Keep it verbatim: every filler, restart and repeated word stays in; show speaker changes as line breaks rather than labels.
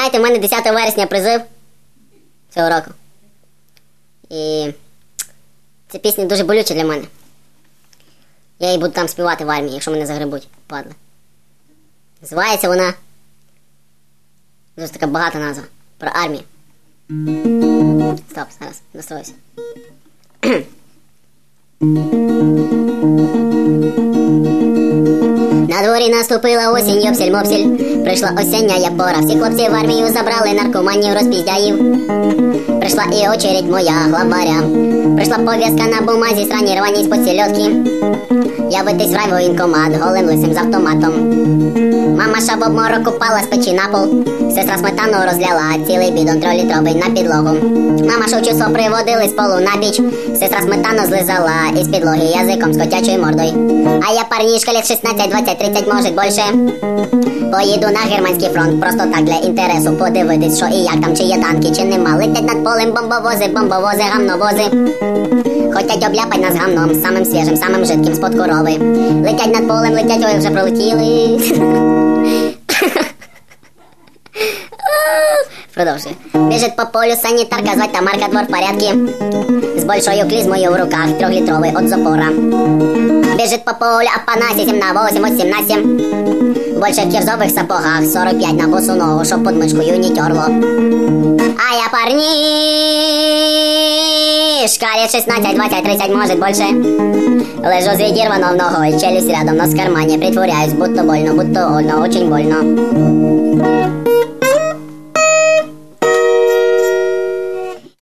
знаєте, в мене десятого вересня призив цього року. І ця пісня дуже болюча для мене. Я її буду там співати в армії, якщо мене загребуть, падли. Називається вона... Дуже така багата назва. Про армію. Стоп, зараз, настроюся. На дворі наступила осінь, йопсель-мопсель. Прийшла осіння пора, всі хлопці в армію забрали, наркоманів, розпіздяїв. Прийшла і очередь моя главаря. Прийшла пов'язка на бумазі, срані рвані з-под сільотки. Явитись в райвоєнкомат голим лисим з автоматом. Мамаша в обморок упала з печі на пол. Сестра сметану розляла, цілий бідон трьохлітровий на підлогу. Мамашу в число приводили з полу на біч. Сестра сметану злизала із підлоги язиком з котячою мордою. А я парнішка лет шістнадцять, двадцять, тридцять, може більше. Поїду на германський фронт, просто так для інтересу подивитись, що і як там, чи є танки, чи нема. Летять над полем бомбовози, бомбовози, гамновози. Хотять обляпать нас гамном, самим свіжим, самим жидким з-под корови. Летять над полем, летять, ой, вже пролетіли. Продовжуй. Біжить по полю санітарка, звать Тамарка, двор в порядке. З большою клізмою в руках, трьохлітровий от запора. Біжить по полю Апанасій, сім на восемь, от сім на сім. В больших кірзових сапогах, сорок п'ять на босу ногу, щоб под мишкою не терло. А я парнішка, лет шістнадцять, двадцять, тридцять, може більше. Лежу з відірваnou ногою, челюсть рядом, нос в кармані. Притворяюсь, будто больно, будто больно, очень больно.